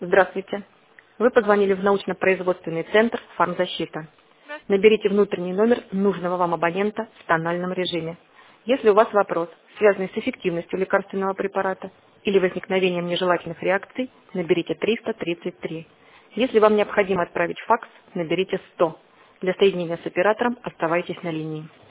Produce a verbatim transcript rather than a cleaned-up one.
Здравствуйте. Вы позвонили в научно-производственный центр «Фармзащита». Наберите внутренний номер нужного вам абонента в тональном режиме. Если у вас вопрос, связанный с эффективностью лекарственного препарата или возникновением нежелательных реакций, наберите триста тридцать три. Если вам необходимо отправить факс, наберите сто. Для соединения с оператором оставайтесь на линии.